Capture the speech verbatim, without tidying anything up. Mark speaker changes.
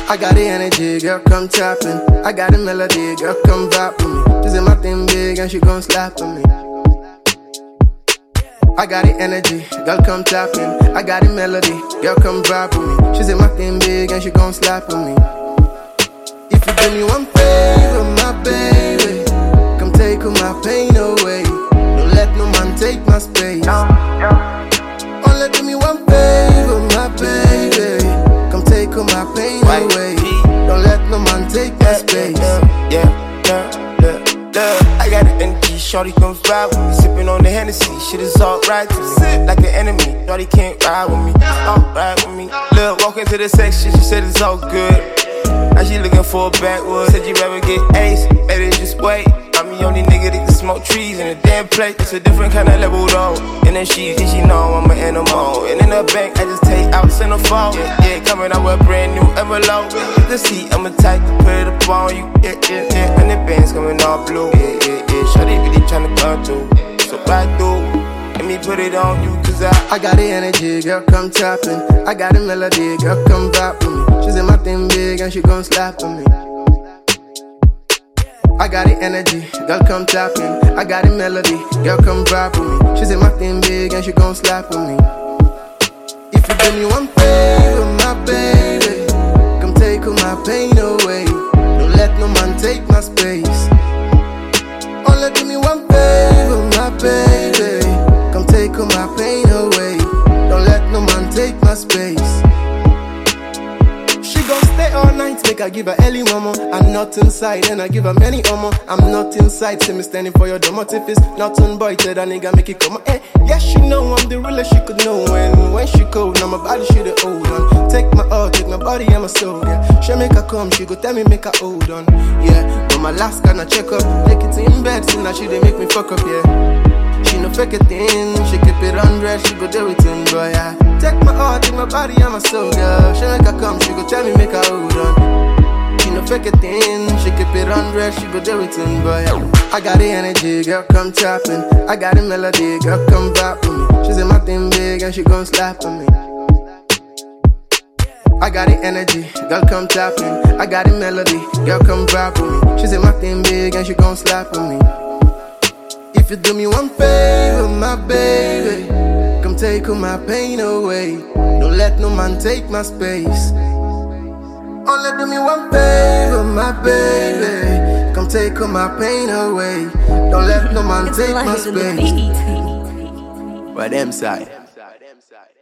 Speaker 1: I got the energy, girl, come tapping. I got the melody, girl, come vibe with me. She say my thing big and she gon' slap on me. I got the energy, girl, come tapping. I got the melody, girl, come vibe with me. She say my thing big and she gon' slap on me. If you do me one favor, my baby, come take all my pain away. Don't let no man take my space. Only do me one favor, my baby, come take all my pain away. Don't let no man take my space.
Speaker 2: Yeah, yeah, yeah, yeah, yeah. I got the energy, shorty comes ride with me. Sipping on the Hennessy, shit is alright to me. Like an enemy, shorty can't ride with me. Alright with me. Look, walk into the section, she said it's all good. Now she looking for a backwood. Said you rather get ace, better just wait. I'm the only nigga that can smoke trees in a damn place. It's a different kind of level though. And then she, and she know I'm an animal. And in the bank, I just take out centerfold. Yeah, yeah, coming out with a brand new envelope. You can see I'm a type to put it up on you. Yeah, yeah, yeah. And the band's coming all blue. Yeah, yeah, yeah. Shawty really tryna come through. So I do. Let me put it on you, cause I
Speaker 1: I got the energy, girl, come tapping. I got the melody, girl, come vibe with me. She say my thing big and she gon' slap on me. I got the energy, girl, come tapping. I got the melody, girl, come vibe with me. She say my thing big and she gon' slap on me. If you do me one favor, my baby, come take all my pain away. Don't let no man take my space. Only do me one favor, my baby, come take all my pain away. Don't let no man take my space. She gon' stay all night, make I give her early mama. I'm not inside, and I give her many omo. I'm not inside, see me standing for your dumb. If it's not on boy, tell that nigga make it come on. Eh, yeah, she know I'm the realest she could know. And when she cold, now my body she the hold on. Take my heart, take my body and my soul, yeah. She make her come, she go tell me make her hold on. Yeah, but my last kind of check up, take it in bed, see now she they make me fuck up, yeah. She no fake a thing, she keep it hundred, she go do it in, boy, yeah. Take my heart, take my body and my soul, girl. She make her come, she go tell me make her hold on. She no fake a thing, she keep it hundred, she go do it in, boy, yeah. I got the energy, girl, come tapping. I got the melody, girl, come vibe with me. She say my thing big and she gon' slap on me. I got the energy, girl, come tapping. I got the melody, girl, come vibe with me. She say my thing big and she gon' slap on me. If you do me one favor, my baby, come take all my pain away. Don't let no man take my space. Only do me one favor, my baby, come take all my pain away. Don't let no man take my space. By them side.